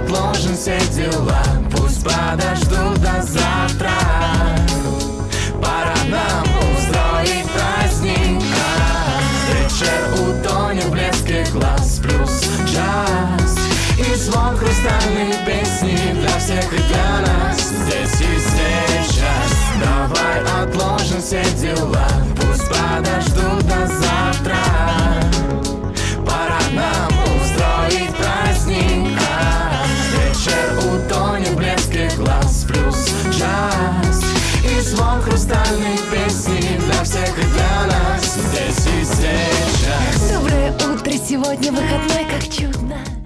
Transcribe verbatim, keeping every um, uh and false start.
отложим все дела, пусть подождут до завтра. Пора нам устроить праздник, а вечер утонет в блеске глаз, плюс час и звон хрустальной песни для всех и для нас здесь и сейчас. Давай отложим все дела, пусть подождут до завтра. Пора нам устроить праздник, а вечер утонет в блеске глаз, плюс час и звон хрустальной песни для всех и для нас здесь и сейчас. Доброе утро, сегодня выходной, как чудно.